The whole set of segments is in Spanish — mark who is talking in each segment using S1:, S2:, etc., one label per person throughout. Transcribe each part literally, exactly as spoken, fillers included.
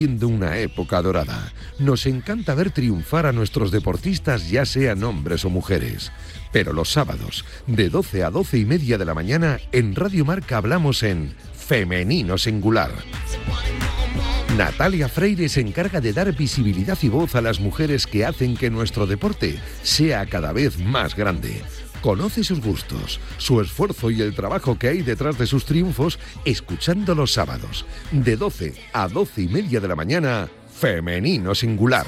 S1: Siendo una época dorada. Nos encanta ver triunfar a nuestros deportistas, ya sean hombres o mujeres. Pero los sábados, de doce a doce y media de la mañana, en Radio Marca hablamos en Femenino Singular. Natalia Freire se encarga de dar visibilidad y voz a las mujeres que hacen que nuestro deporte sea cada vez más grande. Conoce sus gustos, su esfuerzo y el trabajo que hay detrás de sus triunfos, escuchando los sábados, de doce a doce y media de la mañana, Femenino Singular.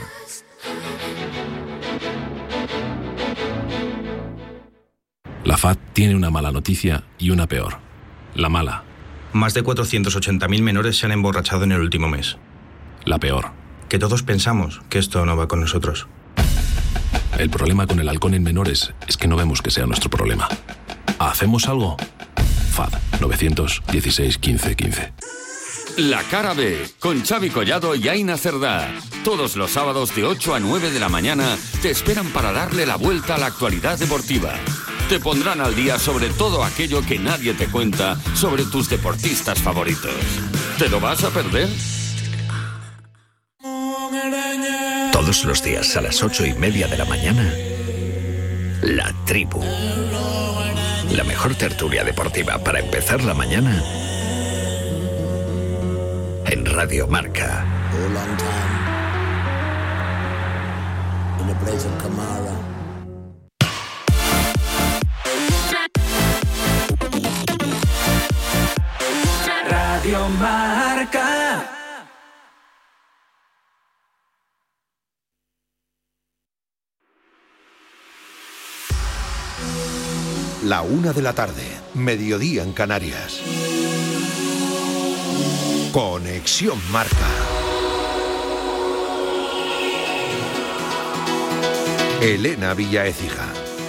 S2: La F A D tiene una mala noticia y una peor. La mala.
S3: Más de cuatrocientos ochenta mil menores se han emborrachado en el último mes.
S2: La peor.
S3: Que todos pensamos que esto no va con nosotros.
S2: El problema con el alcohol en menores es que no vemos que sea nuestro problema. ¿Hacemos algo? F A D nueve uno seis, quince, quince.
S4: La Cara B, con Xavi Collado y Aina Cerdá. Todos los sábados de ocho a nueve de la mañana te esperan para darle la vuelta a la actualidad deportiva. Te pondrán al día sobre todo aquello que nadie te cuenta sobre tus deportistas favoritos. ¿Te lo vas a perder?
S5: Todos los días a las ocho y media de la mañana, La Tribu. La mejor tertulia deportiva para empezar la mañana en Radio Marca.
S6: Radio Marca.
S1: La una de la tarde, mediodía en Canarias. Conexión Marca. Elena Villa Écija.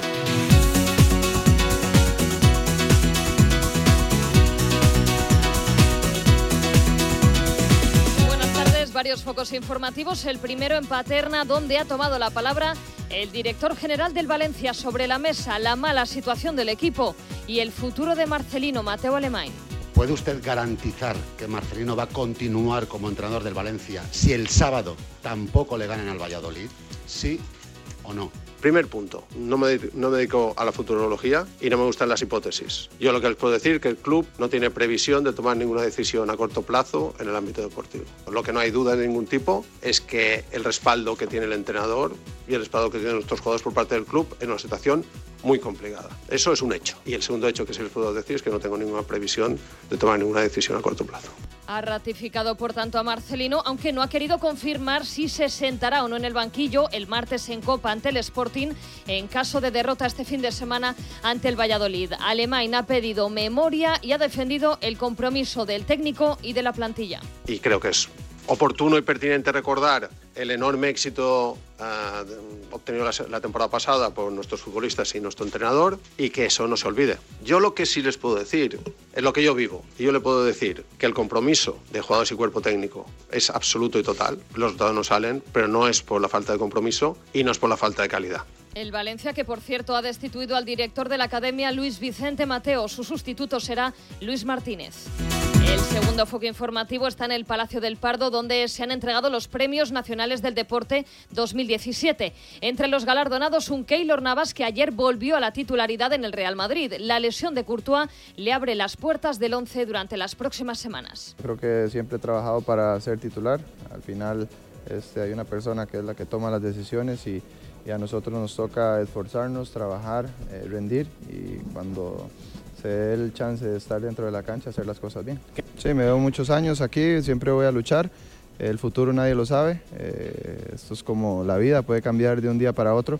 S7: Buenas tardes, varios focos informativos. El primero en Paterna, donde ha tomado la palabra el director general del Valencia. Sobre la mesa, la mala situación del equipo y el futuro de Marcelino. Mateu Alemany.
S8: ¿Puede usted garantizar que Marcelino va a continuar como entrenador del Valencia si el sábado tampoco le ganan al Valladolid? ¿Sí o no?
S9: Primer punto, no me, no me dedico a la futurología y no me gustan las hipótesis. Yo lo que les puedo decir es que el club no tiene previsión de tomar ninguna decisión a corto plazo en el ámbito deportivo. Lo que no hay duda de ningún tipo es que el respaldo que tiene el entrenador y el respaldo que tienen nuestros jugadores por parte del club en una situación muy complicada. Eso es un hecho. Y el segundo hecho que sí les puedo decir es que no tengo ninguna previsión de tomar ninguna decisión a corto plazo.
S7: Ha ratificado, por tanto, a Marcelino, aunque no ha querido confirmar si se sentará o no en el banquillo el martes en Copa ante el Sporting en caso de derrota este fin de semana ante el Valladolid. Alemany ha pedido memoria y ha defendido el compromiso del técnico y de la plantilla.
S9: Y creo que es oportuno y pertinente recordar el enorme éxito uh, obtenido la, la temporada pasada por nuestros futbolistas y nuestro entrenador, y que eso no se olvide. Yo lo que sí les puedo decir es lo que yo vivo, y yo le puedo decir que el compromiso de jugadores y cuerpo técnico es absoluto y total. Los resultados no salen, pero no es por la falta de compromiso y no es por la falta de calidad.
S7: El Valencia, que por cierto ha destituido al director de la academia, Luis Vicente Mateo. Su sustituto será Luis Martínez. El segundo foco informativo está en el Palacio del Pardo, donde se han entregado los Premios Nacionales del Deporte dos mil diecisiete. Entre los galardonados, un Keylor Navas que ayer volvió a la titularidad en el Real Madrid. La lesión de Courtois le abre las puertas del once durante las próximas semanas.
S10: Creo que siempre he trabajado para ser titular. Al final este, hay una persona que es la que toma las decisiones y, y a nosotros nos toca esforzarnos, trabajar, eh, rendir, y cuando se dé el chance de estar dentro de la cancha, hacer las cosas bien. Sí, me veo muchos años aquí, siempre voy a luchar. El futuro nadie lo sabe, eh, esto es como la vida, puede cambiar de un día para otro,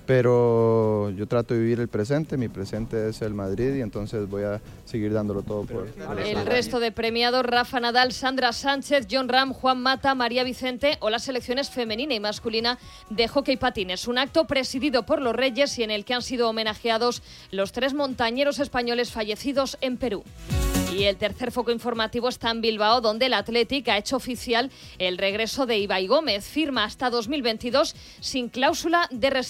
S10: pero yo trato de vivir el presente, mi presente es el Madrid y entonces voy a seguir dándolo todo por él.
S7: El resto de premiados: Rafa Nadal, Sandra Sánchez, Jon Rahm, Juan Mata, María Vicente o las selecciones femenina y masculina de hockey patines. Un acto presidido por los Reyes y en el que han sido homenajeados los tres montañeros españoles fallecidos en Perú. Y el tercer foco informativo está en Bilbao, donde el Athletic ha hecho oficial el regreso de Ibai Gómez. Firma hasta dos mil veintidós sin cláusula de rescisión.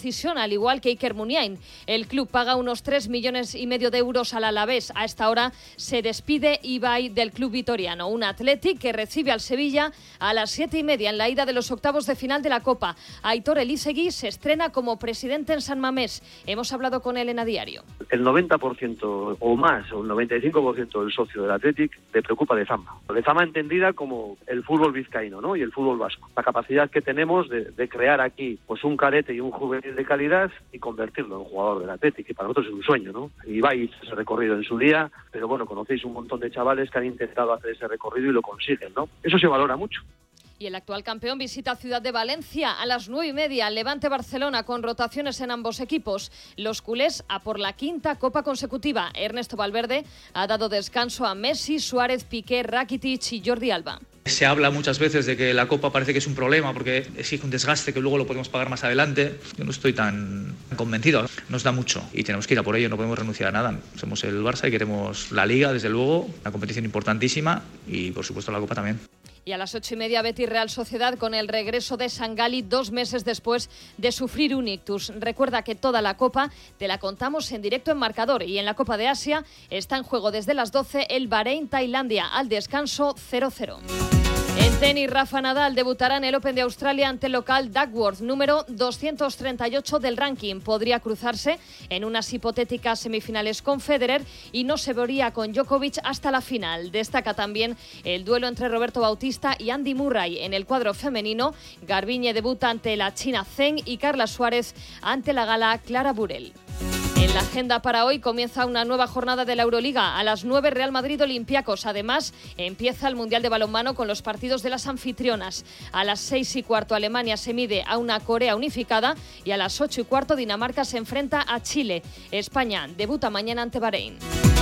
S7: al igual que Iker Muniain. El club paga unos tres millones y medio de euros al Alavés. A esta hora se despide Ibai del club vitoriano, un Athletic que recibe al Sevilla a las siete y media en la ida de los octavos de final de la Copa. Aitor Elizegui se estrena como presidente en San Mamés. Hemos hablado con él en A Diario.
S11: El noventa por ciento o más, o el noventa y cinco por ciento del socio del Athletic le preocupa de fama. De fama entendida como el fútbol vizcaíno, ¿no? Y el fútbol vasco. La capacidad que tenemos de, de crear aquí pues un cadete y un juvenil de calidad y convertirlo en un jugador del Athletic, que para nosotros es un sueño, ¿no? Ibai hizo ese recorrido en su día, pero bueno, conocéis un montón de chavales que han intentado hacer ese recorrido y lo consiguen, ¿no? Eso se valora mucho.
S7: Y el actual campeón visita Ciudad de Valencia a las nueve y media, Levante Barcelona, con rotaciones en ambos equipos. Los culés a por la quinta Copa consecutiva. Ernesto Valverde ha dado descanso a Messi, Suárez, Piqué, Rakitic y Jordi Alba.
S12: Se habla muchas veces de que la Copa parece que es un problema porque exige un desgaste que luego lo podemos pagar más adelante. Yo no estoy tan convencido. Nos da mucho y tenemos que ir a por ello, no podemos renunciar a nada. Somos el Barça y queremos la Liga, desde luego, una competición importantísima y, por supuesto, la Copa también.
S7: Y a las ocho y media, Betis Real Sociedad con el regreso de Sangali dos meses después de sufrir un ictus. Recuerda que toda la Copa te la contamos en directo en Marcador, y en la Copa de Asia está en juego desde las doce el Bahrein-Tailandia, al descanso cero cero. En tenis, Rafa Nadal debutará en el Open de Australia ante el local Duckworth, número doscientos treinta y ocho del ranking. Podría cruzarse en unas hipotéticas semifinales con Federer y no se vería con Djokovic hasta la final. Destaca también el duelo entre Roberto Bautista y Andy Murray. En el cuadro femenino, Garbiñe debuta ante la china Zheng y Carla Suárez ante la gala Clara Burel. En la agenda para hoy comienza una nueva jornada de la Euroliga. A las nueve, Real Madrid-Olympiacos. Además, empieza el Mundial de Balonmano con los partidos de las anfitrionas. A las seis y cuarto, Alemania se mide a una Corea unificada. Y a las ocho y cuarto, Dinamarca se enfrenta a Chile. España debuta mañana ante Bahrein.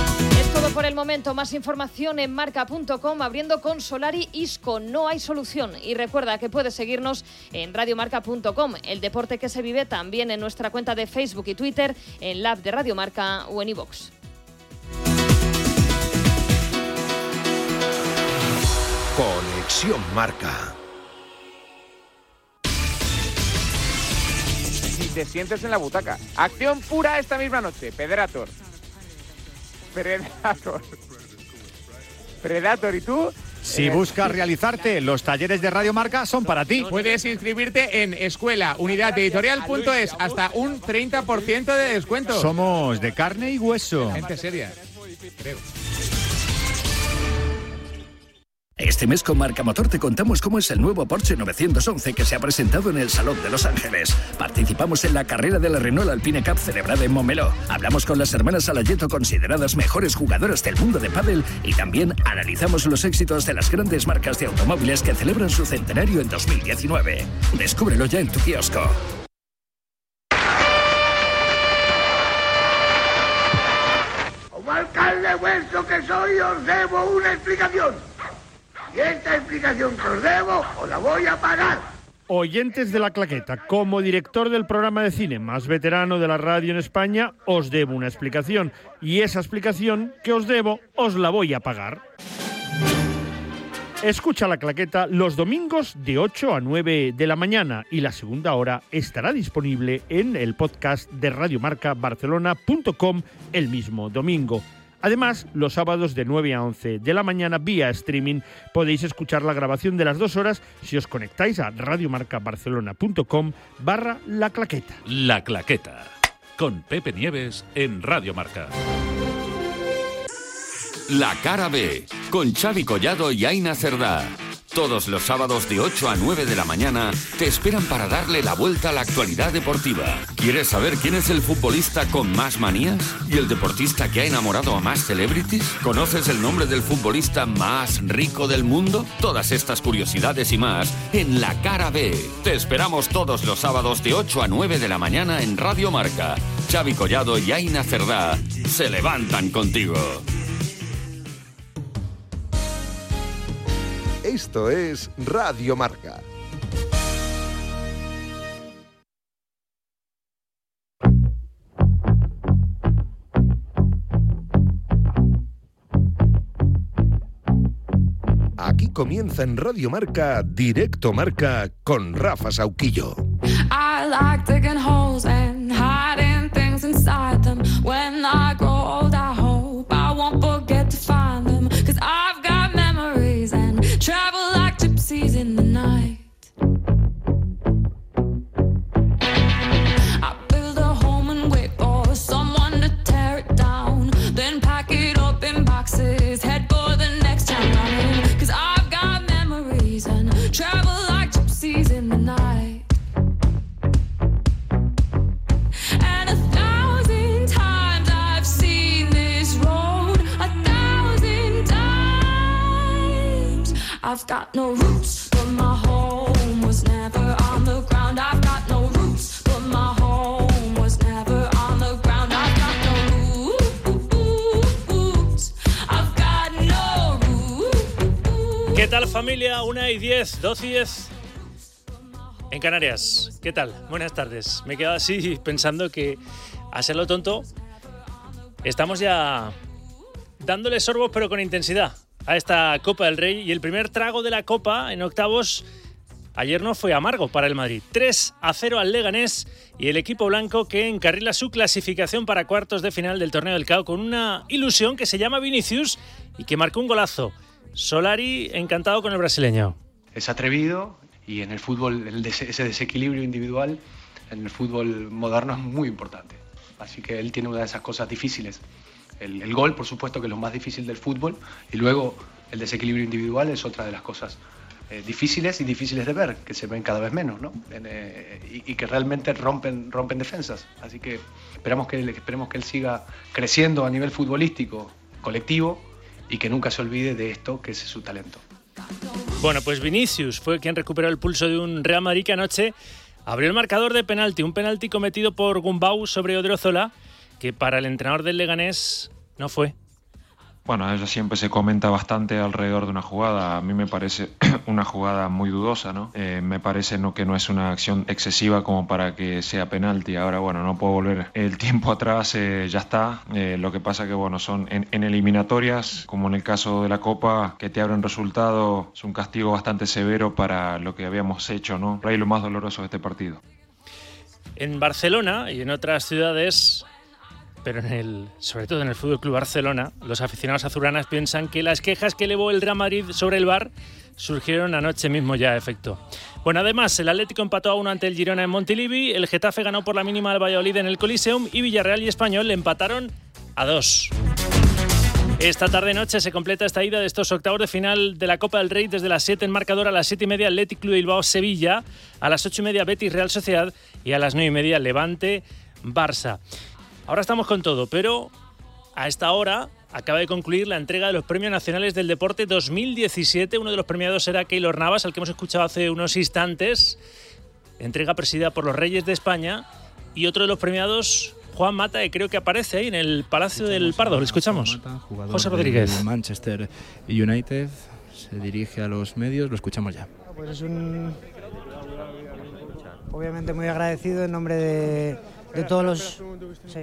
S7: Es todo por el momento. Más información en marca punto com, abriendo con Solari Isco. No hay solución. Y recuerda que puedes seguirnos en radio marca punto com. El deporte que se vive también en nuestra cuenta de Facebook y Twitter, en la app de Radio Marca o en iVoox.
S1: Conexión Marca.
S13: Si te sientes en la butaca. Acción pura esta misma noche. Predator. Predator. Predator, ¿y tú?
S14: Si buscas realizarte, los talleres de Radio Marca son para ti.
S13: Puedes inscribirte en escuela unidad editorial punto es, hasta un treinta por ciento de descuento.
S14: Somos de carne y hueso.
S13: Gente seria, creo.
S5: Este mes con Marca Motor te contamos cómo es el nuevo Porsche novecientos once que se ha presentado en el Salón de Los Ángeles. Participamos en la carrera de la Renault Alpine Cup celebrada en Montmeló. Hablamos con las hermanas Alayeto, consideradas mejores jugadoras del mundo de pádel, y también analizamos los éxitos de las grandes marcas de automóviles que celebran su centenario en dos mil diecinueve. Descúbrelo ya en tu kiosco.
S15: Como alcalde vuestro que soy, os debo una explicación. Y esta explicación que os debo, os la voy a pagar.
S16: Oyentes de La Claqueta, como director del programa de cine más veterano de la radio en España, os debo una explicación. Y esa explicación que os debo, os la voy a pagar. Escucha La Claqueta los domingos de ocho a nueve de la mañana, y la segunda hora estará disponible en el podcast de radio marca barcelona punto com el mismo domingo. Además, los sábados de nueve a once de la mañana vía streaming podéis escuchar la grabación de las dos horas si os conectáis a radiomarcabarcelona punto com barra La Claqueta.
S17: La Claqueta, con Pepe Nieves en Radio Marca.
S4: La Cara B, con Xavi Collado y Aina Cerdá. Todos los sábados de ocho a nueve de la mañana te esperan para darle la vuelta a la actualidad deportiva. ¿Quieres saber quién es el futbolista con más manías? ¿Y el deportista que ha enamorado a más celebrities? ¿Conoces el nombre del futbolista más rico del mundo? Todas estas curiosidades y más en La Cara B. Te esperamos todos los sábados de ocho a nueve de la mañana en Radio Marca. Xavi Collado y Aina Cerdá se levantan contigo.
S1: Esto es Radio Marca. Aquí comienza en Radio Marca, Directo Marca, con Rafa Sauquillo.
S18: I like digging holes and When I grow old, I hope I won't forget to find them, 'cause I've got memories and travel like gypsies in the night. I build a home and wait for someone to tear it down, then pack it up in boxes, head for the next town running, 'cause I've got memories and travel like gypsies in the night. And a thousand times I've seen this road, a thousand times. I've got no roots, but my home was never on the ground. I've got no roots, but my home was never on the ground. I've got no roots, I've got no roots.
S19: ¿Qué tal, familia? Una y diez, doce y diez en Canarias. ¿Qué tal? Buenas tardes. Me he quedado así pensando que, a ser lo tonto, estamos ya dándole sorbos pero con intensidad a esta Copa del Rey, y el primer trago de la Copa en octavos ayer no fue amargo para el Madrid. tres a cero al Leganés, y el equipo blanco que encarrila su clasificación para cuartos de final del Torneo del C A O con una ilusión que se llama Vinicius y que marcó un golazo. Solari encantado con el brasileño.
S20: Es atrevido, y en el fútbol el des- ese desequilibrio individual en el fútbol moderno es muy importante. Así que él tiene una de esas cosas difíciles. El, el gol, por supuesto, que es lo más difícil del fútbol, y luego el desequilibrio individual es otra de las cosas eh, difíciles y difíciles de ver, que se ven cada vez menos, ¿no? En, eh, y, y que realmente rompen, rompen defensas. Así que esperamos que, él, esperemos que él siga creciendo a nivel futbolístico, colectivo, y que nunca se olvide de esto, que es su talento.
S19: Bueno, pues Vinicius fue quien recuperó el pulso de un Real Madrid que anoche abrió el marcador de penalti, un penalti cometido por Gumbau sobre Odriozola, que para el entrenador del Leganés no fue.
S21: Bueno, eso siempre se comenta bastante alrededor de una jugada. A mí me parece una jugada muy dudosa, ¿no? Eh, me parece no, que no es una acción excesiva como para que sea penalti. Ahora, bueno, no puedo volver el tiempo atrás, eh, ya está. Eh, lo que pasa que, bueno, son en, en eliminatorias, como en el caso de la Copa, que te abren resultado, es un castigo bastante severo para lo que habíamos hecho, ¿no? Por ahí lo más doloroso de este partido.
S19: En Barcelona y en otras ciudades, pero en el, sobre todo en el Fútbol Club Barcelona, los aficionados azulgranas piensan que las quejas que elevó el Real Madrid sobre el V A R surgieron anoche mismo ya a efecto. Bueno, además, el Atlético empató a uno ante el Girona en Montilivi, el Getafe ganó por la mínima al Valladolid en el Coliseum, y Villarreal y Español le empataron a dos. Esta tarde-noche se completa esta ida de estos octavos de final de la Copa del Rey. Desde las siete en marcador, a las siete y media Athletic Club de Bilbao Sevilla, a las ocho y media Betis Real Sociedad y a las nueve y media Levante Barça. Ahora estamos con todo, pero a esta hora acaba de concluir la entrega de los Premios Nacionales del Deporte dos mil diecisiete. Uno de los premiados era Keylor Navas, al que hemos escuchado hace unos instantes. Entrega presidida por los Reyes de España. Y otro de los premiados, Juan Mata, que creo que aparece ahí en el Palacio del Pardo. ¿Le escuchamos?
S22: Mata,
S19: José Rodríguez.
S22: Manchester United se dirige a los medios, lo escuchamos ya.
S23: Pues es un... Obviamente muy agradecido en nombre de... de todos los... Sí.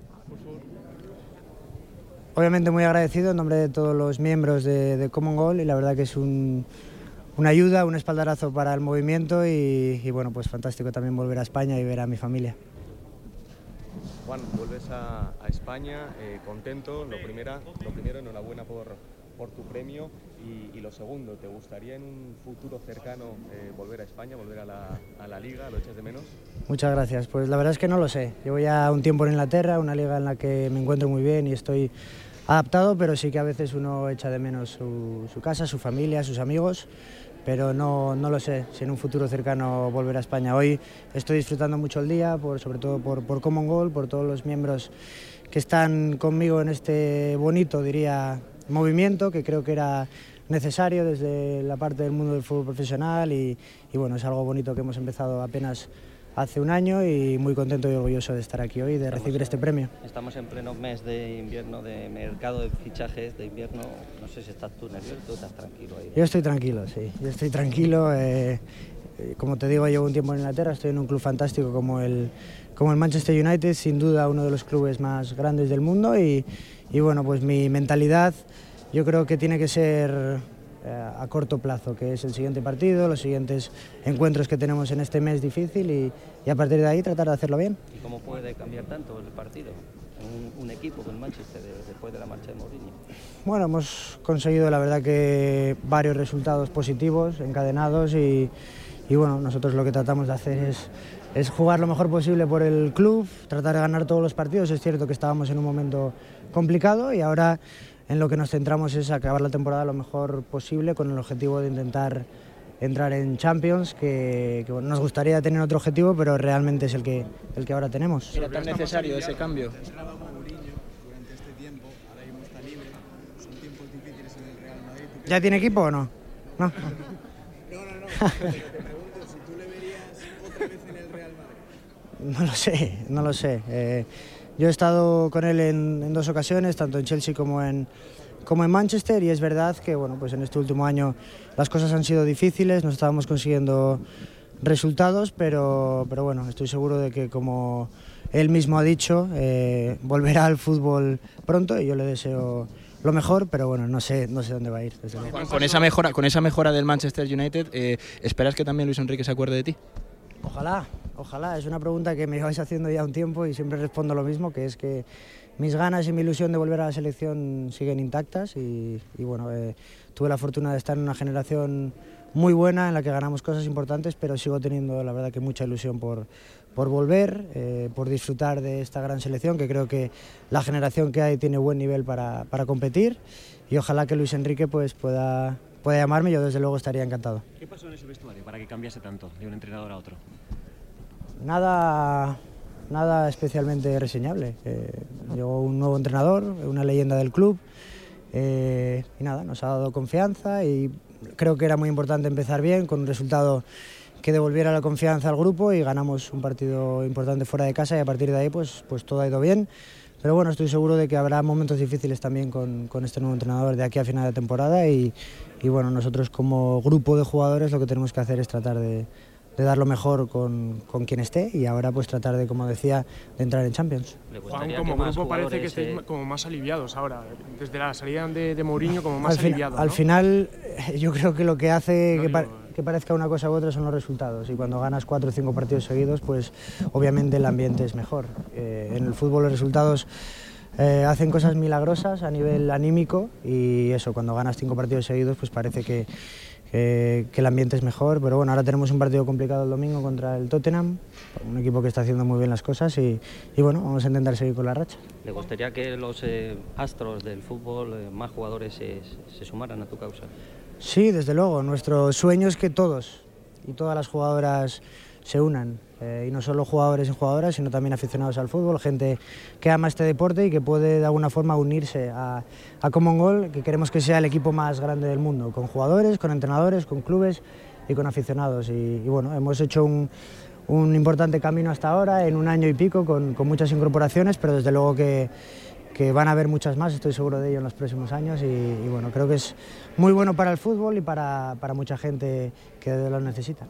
S23: Obviamente muy agradecido en nombre de todos los miembros de, de Common Goal, y la verdad que es un, una ayuda, un espaldarazo para el movimiento, y, y bueno, pues fantástico también volver a España y ver a mi familia.
S24: Juan, vuelves a, a España, eh, contento, lo, primera, lo primero, enhorabuena por, por tu premio, y, y lo segundo, ¿te gustaría en un futuro cercano eh, volver a España, volver a la, a la Liga? ¿Lo echas de menos?
S23: Muchas gracias. Pues la verdad es que no lo sé. Llevo ya un tiempo en Inglaterra, una liga en la que me encuentro muy bien y estoy adaptado, pero sí que a veces uno echa de menos su, su casa, su familia, sus amigos, pero no, no lo sé si en un futuro cercano volver a España. Hoy estoy disfrutando mucho el día, por, sobre todo por, por Common Goal, por todos los miembros que están conmigo en este bonito, diría, movimiento, que creo que era necesario desde la parte del mundo del fútbol profesional, y, y bueno, es algo bonito que hemos empezado apenas hace un año, y muy contento y orgulloso de estar aquí hoy y de estamos, recibir este premio.
S25: Estamos en pleno mes de invierno, de mercado de fichajes de invierno. No sé si estás tú nervioso o estás tranquilo ahí.
S23: Yo estoy tranquilo, sí. Yo estoy tranquilo. Eh, como te digo, llevo un tiempo en Inglaterra, estoy en un club fantástico como el, como el Manchester United, sin duda uno de los clubes más grandes del mundo, y, y bueno, pues mi mentalidad yo creo que tiene que ser a corto plazo, que es el siguiente partido, los siguientes encuentros que tenemos en este mes difícil, y, y a partir de ahí tratar de hacerlo bien.
S25: ¿Y cómo puede cambiar tanto el partido? un, un equipo con el Manchester de, después de la marcha de Mourinho?
S23: Bueno, hemos conseguido la verdad que varios resultados positivos, encadenados y, y bueno, nosotros lo que tratamos de hacer es, es jugar lo mejor posible por el club, tratar de ganar todos los partidos. Es cierto que estábamos en un momento complicado y ahora en lo que nos centramos es acabar la temporada lo mejor posible con el objetivo de intentar entrar en Champions, que, que bueno, nos gustaría tener otro objetivo, pero realmente es el que, el que ahora tenemos.
S22: ¿Era tan necesario ese cambio?
S23: ¿Ya tiene equipo o no? No,
S22: no, no, no. Te pregunto si tú le verías otra vez en el Real Madrid.
S23: No lo sé, no lo sé. Eh, yo he estado con él en, en dos ocasiones, tanto en Chelsea como en, como en Manchester, y es verdad que bueno, pues en este último año las cosas han sido difíciles, no estábamos consiguiendo resultados, pero, pero bueno, estoy seguro de que, como él mismo ha dicho, eh, volverá al fútbol pronto y yo le deseo lo mejor, pero bueno, no sé, no sé dónde va a ir. Desde luego.
S22: Con esa mejora, con esa mejora del Manchester United, eh, ¿esperas que también Luis Enrique se acuerde de ti?
S23: Ojalá, ojalá. Es una pregunta que me lleváis haciendo ya un tiempo y siempre respondo lo mismo, que es que mis ganas y mi ilusión de volver a la selección siguen intactas y, y bueno, eh, tuve la fortuna de estar en una generación muy buena en la que ganamos cosas importantes, pero sigo teniendo la verdad que mucha ilusión por, por volver, eh, por disfrutar de esta gran selección, que creo que la generación que hay tiene buen nivel para, para competir, y ojalá que Luis Enrique pues pueda, pueda llamarme. Yo desde luego estaría encantado.
S2: ¿Qué pasó en ese vestuario para que cambiase tanto de un entrenador a otro?
S23: Nada, nada especialmente reseñable. Eh, llegó un nuevo entrenador, una leyenda del club, eh, y nada, nos ha dado confianza y creo que era muy importante empezar bien, con un resultado que devolviera la confianza al grupo, y ganamos un partido importante fuera de casa y a partir de ahí pues, pues todo ha ido bien. Pero bueno, estoy seguro de que habrá momentos difíciles también con, con este nuevo entrenador de aquí a final de temporada y, y bueno, nosotros como grupo de jugadores lo que tenemos que hacer es tratar de, de dar lo mejor con, con quien esté y ahora pues tratar de, como decía, de entrar en Champions.
S3: Juan, como grupo parece que estáis eh... como más aliviados ahora, desde la salida de, de Mourinho como más
S23: al fin,
S3: aliviados, ¿no?
S23: Al final yo creo que lo que hace no, que, pa que parezca una cosa u otra son los resultados, y cuando ganas cuatro o cinco partidos seguidos pues obviamente el ambiente es mejor. Eh, en el fútbol los resultados eh, hacen cosas milagrosas a nivel anímico, y eso, cuando ganas cinco partidos seguidos pues parece que Que, que el ambiente es mejor, pero bueno, ahora tenemos un partido complicado el domingo contra el Tottenham, un equipo que está haciendo muy bien las cosas y, y bueno, vamos a intentar seguir con la racha.
S25: ¿Le gustaría que los eh, astros del fútbol, eh, más jugadores, se, se sumaran a tu causa?
S23: Sí, desde luego, nuestro sueño es que todos y todas las jugadoras se unan, eh, y no solo jugadores y jugadoras, sino también aficionados al fútbol, gente que ama este deporte y que puede de alguna forma unirse a, a Common Goal, que queremos que sea el equipo más grande del mundo, con jugadores, con entrenadores, con clubes y con aficionados. Y, y bueno, hemos hecho un, un importante camino hasta ahora, en un año y pico, con, con muchas incorporaciones, pero desde luego que, que van a haber muchas más, estoy seguro de ello, en los próximos años, y, y bueno, creo que es muy bueno para el fútbol y para, para mucha gente que lo necesita.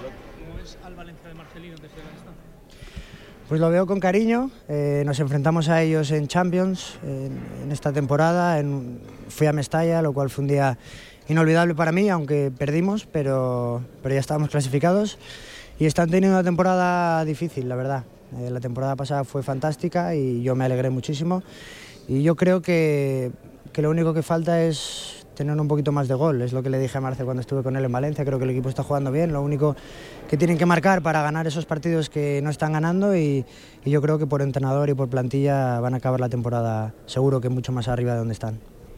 S3: Al Valencia de Marcelino desde la distancia?
S23: Pues lo veo con cariño, eh, nos enfrentamos a ellos en Champions en, en esta temporada, en, fui a Mestalla, lo cual fue un día inolvidable para mí, aunque perdimos, pero, pero ya estábamos clasificados y están teniendo una temporada difícil, la verdad. Eh, la temporada pasada fue fantástica y yo me alegré muchísimo, y yo creo que, que lo único que falta es tener un poquito más de gol, es lo que le dije a Marce cuando estuve con él en Valencia. Creo que el equipo está jugando bien, lo único que tienen que marcar para ganar esos partidos que no están ganando, y, y yo creo que por entrenador y por plantilla van a acabar la temporada seguro que mucho más arriba de donde están.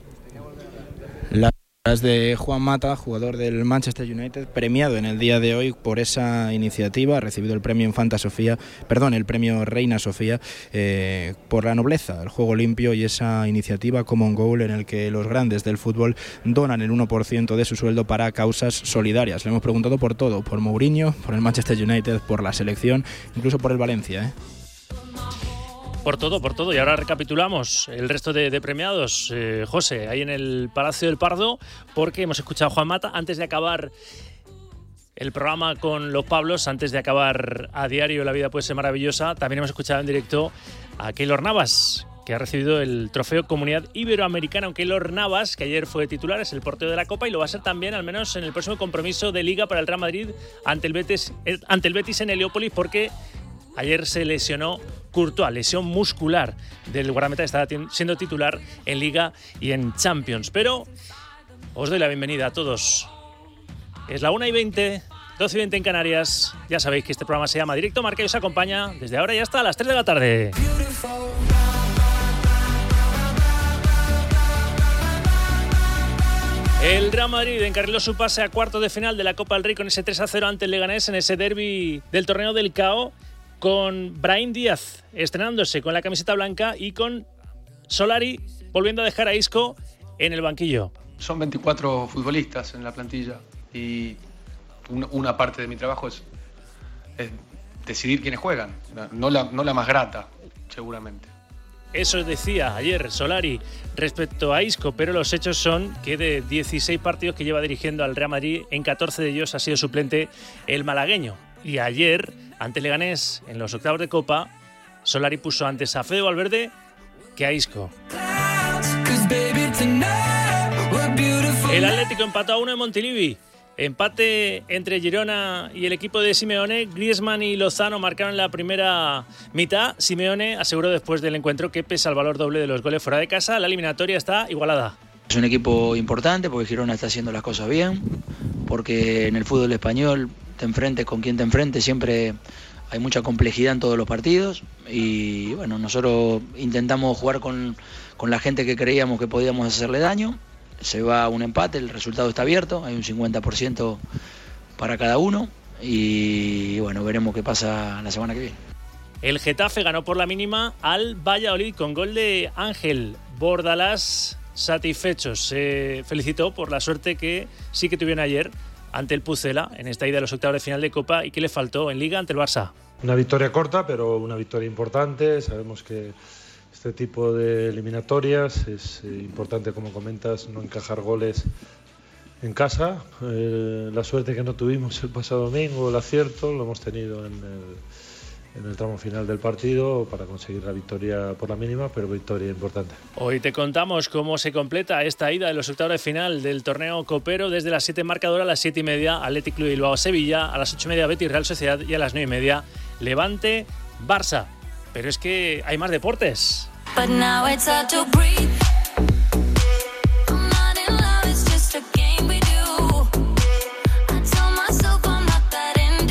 S22: La de Juan Mata, jugador del Manchester United, premiado en el día de hoy por esa iniciativa, ha recibido el premio Infanta Sofía, perdón, el premio Reina Sofía, eh, por la nobleza, el juego limpio y esa iniciativa Common Goal, en el que los grandes del fútbol donan el uno por ciento de su sueldo para causas solidarias. Le hemos preguntado por todo, por Mourinho, por el Manchester United, por la selección, incluso por el Valencia, ¿eh?
S19: Por todo, por todo. Y ahora recapitulamos el resto de, de premiados. Eh, José, ahí en el Palacio del Pardo, porque hemos escuchado a Juan Mata. Antes de acabar el programa con los Pablos, antes de acabar a diario La Vida Puede Ser Maravillosa, también hemos escuchado en directo a Keylor Navas, que ha recibido el trofeo Comunidad Iberoamericana. Keylor Navas, que ayer fue titular, es el portero de la Copa y lo va a ser también, al menos en el próximo compromiso de Liga para el Real Madrid ante el Betis, ante el Betis en Heliópolis, porque Ayer se lesionó Courtois, lesión muscular del guardameta, estaba siendo titular en Liga y en Champions. Pero os doy la bienvenida a todos. Es la una y veinte, doce y veinte en Canarias. Ya sabéis que este programa se llama Directo Marca y os acompaña desde ahora y hasta las tres de la tarde. El Real Madrid encarriló su pase a cuartos de final de la Copa del Rey con ese tres a cero ante el Leganés en ese derbi del torneo del C A O, con Brahim Díaz estrenándose con la camiseta blanca y con Solari volviendo a dejar a Isco en el banquillo.
S20: Son veinticuatro futbolistas en la plantilla y una, una parte de mi trabajo es, es decidir quiénes juegan, no la, no la más grata, seguramente.
S19: Eso decía ayer Solari respecto a Isco, pero los hechos son que de dieciséis partidos que lleva dirigiendo al Real Madrid, en catorce de ellos ha sido suplente el malagueño. Y ayer, ante Leganés, en los octavos de Copa, Solari puso antes a Fede Valverde que a Isco. El Atlético empató a uno en Montilivi. Empate entre Girona y el equipo de Simeone. Griezmann y Lozano marcaron la primera mitad. Simeone aseguró después del encuentro que pese al valor doble de los goles fuera de casa, la eliminatoria está igualada.
S6: Es un equipo importante porque Girona está haciendo las cosas bien, porque en el fútbol español te enfrentes con quien te enfrentes, siempre hay mucha complejidad en todos los partidos y bueno, nosotros intentamos jugar con, con la gente que creíamos que podíamos hacerle daño. Se va a un empate, el resultado está abierto, hay un cincuenta por ciento para cada uno y bueno, veremos qué pasa la semana que viene.
S19: El Getafe ganó por la mínima al Valladolid con gol de Ángel Bordalás. Satisfechos, se felicitó por la suerte que sí que tuvieron ayer ante el Pucela en esta ida a los octavos de final de Copa y que le faltó en Liga ante el Barça.
S8: Una victoria corta, pero una victoria importante. Sabemos que este tipo de eliminatorias es importante, como comentas, no encajar goles en casa. Eh, la suerte que no tuvimos el pasado domingo, el acierto, lo hemos tenido en el, en el tramo final del partido para conseguir la victoria por la mínima, pero victoria importante.
S19: Hoy te contamos cómo se completa esta ida de los octavos de final del torneo copero. Desde las siete marcadora, a las siete y media Athletic Club de Bilbao Sevilla, a las ocho y media Betis Real Sociedad y a las nueve y media Levante Barça. Pero es que hay más deportes.
S18: But now it's hard to breathe. I'm not in love, it's just a game we do. I tell myself I'm not that into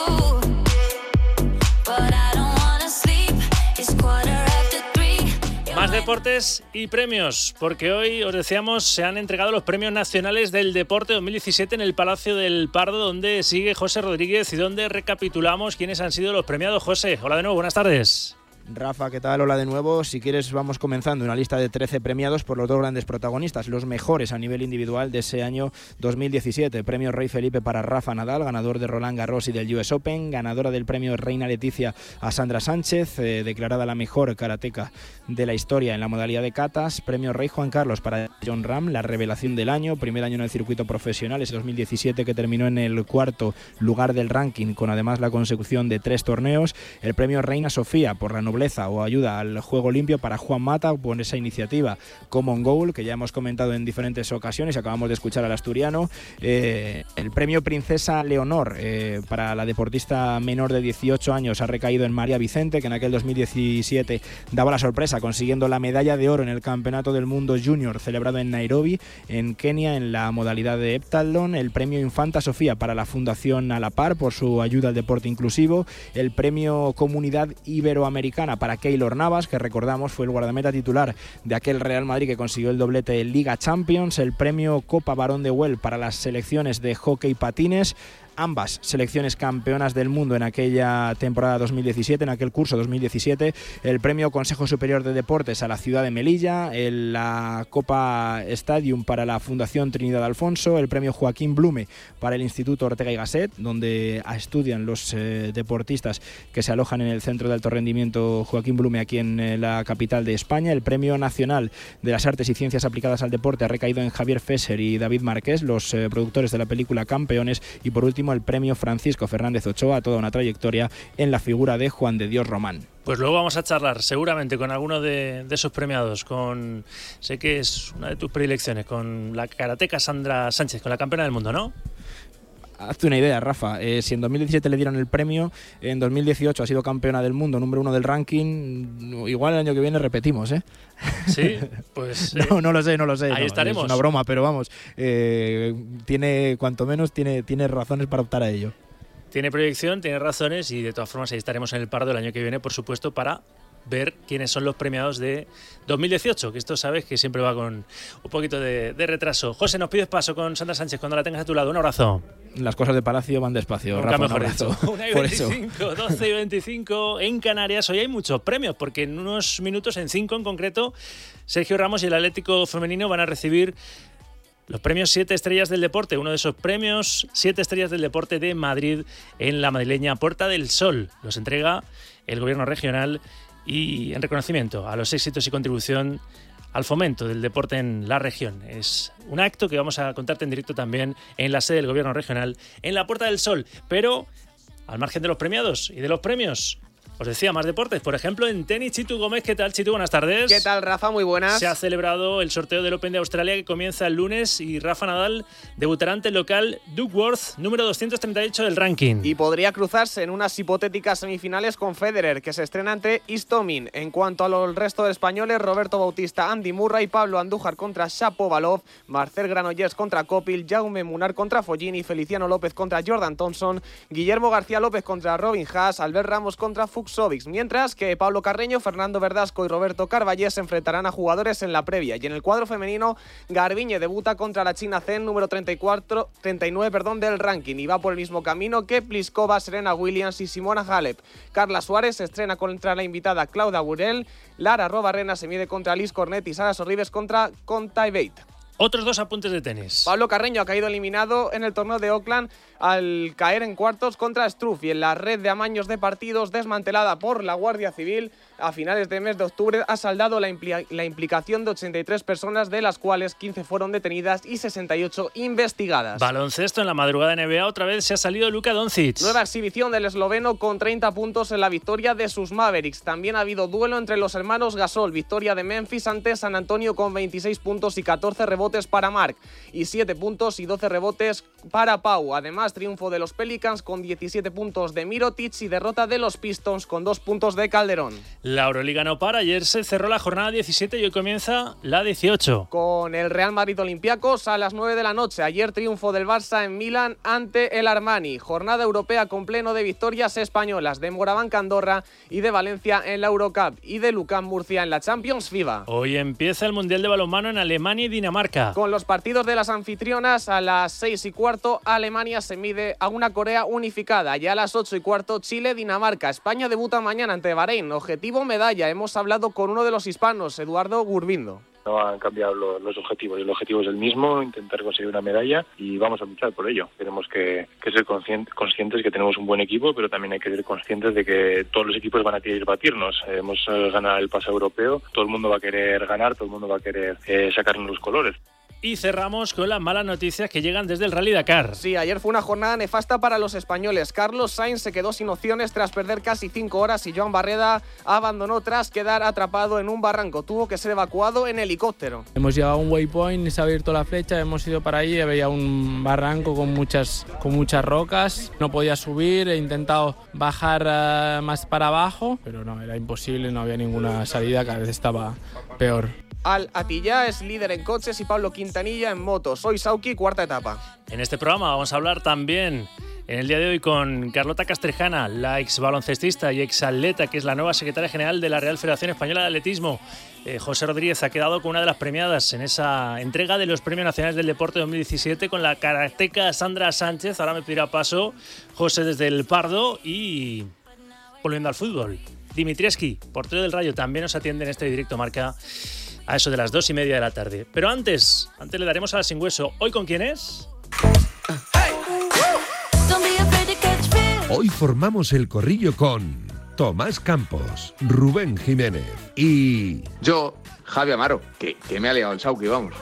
S18: you. But I don't wanna sleep. It's quarter after three.
S19: Más deportes y premios, porque hoy, os decíamos, se han entregado los premios nacionales del deporte dos mil diecisiete en el Palacio del Pardo, donde sigue José Rodríguez y donde recapitulamos quiénes han sido los premiados. José, hola de nuevo, buenas tardes.
S22: Rafa, ¿qué tal? Hola de nuevo. Si quieres vamos comenzando una lista de trece premiados por los dos grandes protagonistas, los mejores a nivel individual de ese año dos mil diecisiete. Premio Rey Felipe para Rafa Nadal, ganador de Roland Garros y del U S Open, ganadora del premio Reina Leticia a Sandra Sánchez, eh, declarada la mejor karateca de la historia en la modalidad de katas. Premio Rey Juan Carlos para John Ram, la revelación del año, primer año en el circuito profesional, ese dos mil diecisiete que terminó en el cuarto lugar del ranking, con además la consecución de tres torneos. El premio Reina Sofía por la nobleza o ayuda al juego limpio para Juan Mata por esa iniciativa Common Goal, que ya hemos comentado en diferentes ocasiones, acabamos de escuchar al asturiano. Eh, el premio Princesa Leonor eh, para la deportista menor de dieciocho años ha recaído en María Vicente, que en aquel dos mil diecisiete daba la sorpresa consiguiendo la medalla de oro en el Campeonato del Mundo Junior celebrado en Nairobi, en Kenia, en la modalidad de heptatlón. El premio Infanta Sofía para la Fundación A la Par por su ayuda al deporte inclusivo. El premio Comunidad Iberoamericana para Keylor Navas, que recordamos fue el guardameta titular de aquel Real Madrid que consiguió el doblete en Liga Champions. El premio Copa Barón de Güell para las selecciones de hockey patines, ambas selecciones campeonas del mundo en aquella temporada dos mil diecisiete, en aquel curso dos mil diecisiete. El premio Consejo Superior de Deportes a la ciudad de Melilla, el, la Copa Stadium para la Fundación Trinidad Alfonso, el premio Joaquín Blume para el Instituto Ortega y Gasset, donde estudian los eh, deportistas que se alojan en el Centro de Alto Rendimiento Joaquín Blume aquí en eh, la capital de España. El premio Nacional de las Artes y Ciencias Aplicadas al Deporte ha recaído en Javier Fesser y David Márquez, los eh, productores de la película Campeones. Y por último el premio Francisco Fernández Ochoa, toda una trayectoria en la figura de Juan de Dios Román.
S19: Pues luego vamos a charlar seguramente con alguno de, de esos premiados, con, sé que es una de tus predilecciones, con la karateca Sandra Sánchez, con la campeona del mundo, ¿no?
S22: hazte una idea, Rafa, eh, si en dos mil diecisiete le dieron el premio, en dos mil dieciocho ha sido campeona del mundo, número uno del ranking, igual el año que viene repetimos, ¿eh?
S19: Sí, pues...
S22: no, no lo sé, no lo sé.
S19: Ahí
S22: no,
S19: estaremos.
S22: Es una broma, pero vamos, eh, tiene, cuanto menos, tiene, tiene razones para optar a ello.
S19: Tiene proyección, tiene razones y de todas formas ahí estaremos en el Pardo el año que viene, por supuesto, para ver quiénes son los premiados de dos mil dieciocho, que esto sabes que siempre va con un poquito de, de retraso. José, nos pides paso con Sandra Sánchez cuando la tengas a tu lado. Un abrazo.
S22: Las cosas de Palacio van despacio,
S19: Nunca
S22: Rafa,
S19: mejor
S22: un abrazo.
S19: dicho. una y veinticinco, doce y veinticinco en Canarias. Hoy hay muchos premios, porque en unos minutos, en cinco en concreto, Sergio Ramos y el Atlético Femenino van a recibir los premios Siete Estrellas del Deporte, uno de esos premios Siete Estrellas del Deporte de Madrid en la madrileña Puerta del Sol. Los entrega el gobierno regional y en reconocimiento a los éxitos y contribución al fomento del deporte en la región. Es un acto que vamos a contarte en directo también en la sede del gobierno regional en la Puerta del Sol. Pero al margen de los premiados y de los premios, os decía, más deportes. Por ejemplo, en tenis, Chitu Gómez. ¿Qué tal, Chitu? Buenas tardes.
S7: ¿Qué tal, Rafa? Muy buenas.
S19: Se ha celebrado el sorteo del Open de Australia, que comienza el lunes, y Rafa Nadal debutará ante el local Duckworth, número doscientos treinta y ocho del ranking.
S7: Y podría cruzarse en unas hipotéticas semifinales con Federer, que se estrena ante Istomin. En cuanto al resto de españoles, Roberto Bautista, Andy Murray, Pablo Andújar contra Shapovalov, Marcel Granollers contra Copil, Jaume Munar contra Follini, Feliciano López contra Jordan Thompson, Guillermo García López contra Robin Haas, Albert Ramos contra Fuxovics, mientras que Pablo Carreño, Fernando Verdasco y Roberto Carballés se enfrentarán a jugadores en la previa. Y en el cuadro femenino, Garbiñe debuta contra la China Zen, número treinta y cuatro, treinta y nueve perdón, del ranking, y va por el mismo camino que Pliskova, Serena Williams y Simona Halep. Carla Suárez se estrena contra la invitada Claudia Burel, Lara Robarrena se mide contra Liz Cornet y Sara Sorribes contra Conta Beit.
S19: Otros dos apuntes de tenis.
S7: Pablo Carreño ha caído eliminado en el torneo de Auckland al caer en cuartos contra Struff, y en la red de amaños de partidos desmantelada por la Guardia Civil a finales de mes de octubre ha saldado la, impli- la implicación de ochenta y tres personas, de las cuales quince fueron detenidas y sesenta y ocho investigadas.
S19: Baloncesto, en la madrugada N B A otra vez se ha salido Luka Doncic.
S7: Nueva exhibición del esloveno con treinta puntos en la victoria de sus Mavericks. También ha habido duelo entre los hermanos Gasol, victoria de Memphis ante San Antonio con veintiséis puntos y catorce rebotes para Mark, y siete puntos y doce rebotes para Pau. Además, triunfo de los Pelicans con diecisiete puntos de Mirotic y derrota de los Pistons con dos puntos de Calderón.
S19: La Euroliga no para. Ayer se cerró la jornada diecisiete y hoy comienza la dieciocho.
S7: Con el Real Madrid Olympiacos a las nueve de la noche. Ayer triunfo del Barça en Milán ante el Armani. Jornada europea con pleno de victorias españolas de Morabanca Andorra y de Valencia en la Eurocup, y de Lucán Murcia en la Champions FIBA.
S19: Hoy empieza el Mundial de Balonmano en Alemania y Dinamarca.
S7: Con los partidos de las anfitrionas, a las seis y cuarto Alemania se mide a una Corea unificada, y a las ocho y cuarto Chile-Dinamarca. España debuta mañana ante Bahrein. Objetivo medalla. Hemos hablado con uno de los hispanos, Eduardo Gurbindo.
S9: No han cambiado lo, los objetivos, el objetivo es el mismo, intentar conseguir una medalla, y vamos a luchar por ello. Tenemos que, que ser conscientes, conscientes que tenemos un buen equipo, pero también hay que ser conscientes de que todos los equipos van a querer batirnos. Eh, hemos eh, ganado el pase europeo, todo el mundo va a querer ganar, todo el mundo va a querer eh, sacarnos los colores.
S19: Y cerramos con las malas noticias que llegan desde el Rally Dakar.
S7: Sí, ayer fue una jornada nefasta para los españoles. Carlos Sainz se quedó sin opciones tras perder casi cinco horas, y Joan Barreda abandonó tras quedar atrapado en un barranco. Tuvo que ser evacuado en helicóptero.
S10: Hemos llegado a un waypoint, se ha abierto la flecha, hemos ido para allí, había un barranco con muchas, con muchas rocas. No podía subir, he intentado bajar uh, más para abajo, pero no, era imposible, no había ninguna salida, cada vez estaba peor.
S7: Al Atiyah es líder en coches y Pablo Quintanilla en motos. Hoy Sauki, cuarta etapa.
S19: En este programa vamos a hablar también en el día de hoy con Carlota Castrejana, la ex baloncestista y ex atleta, que es la nueva secretaria general de la Real Federación Española de Atletismo. Eh, José Rodríguez ha quedado con una de las premiadas en esa entrega de los Premios Nacionales del Deporte dos mil diecisiete con la karateca Sandra Sánchez. Ahora me pedirá paso José desde el Pardo, y volviendo al fútbol. Dimitrievski, portero del Rayo, también nos atiende en este directo Marca a eso de las dos y media de la tarde. Pero antes, antes le daremos a la Sin Hueso. ¿Hoy con quién es?
S1: Hoy formamos el corrillo con Tomás Campos, Rubén Jiménez y...
S11: yo, Javi Amaro, que, que me ha liado el Sauki, vamos.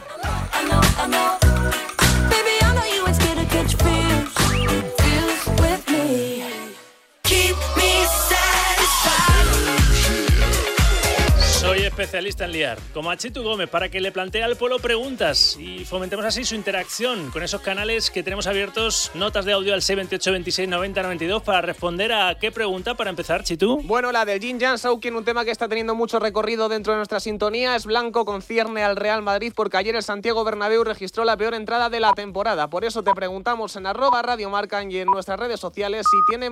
S19: especialista en liar, como a Chitu Gómez, para que le plantee al Polo preguntas y fomentemos así su interacción con esos canales que tenemos abiertos, notas de audio al seis veintiocho veintiséis noventa noventa y dos para responder a qué pregunta para empezar, Chitu.
S7: Bueno, la del Jin Jan Saukin, un tema que está teniendo mucho recorrido dentro de nuestra sintonía, es blanco, concierne al Real Madrid porque ayer el Santiago Bernabéu registró la peor entrada de la temporada. Por eso te preguntamos en arroba Radio Marca y en nuestras redes sociales si tiene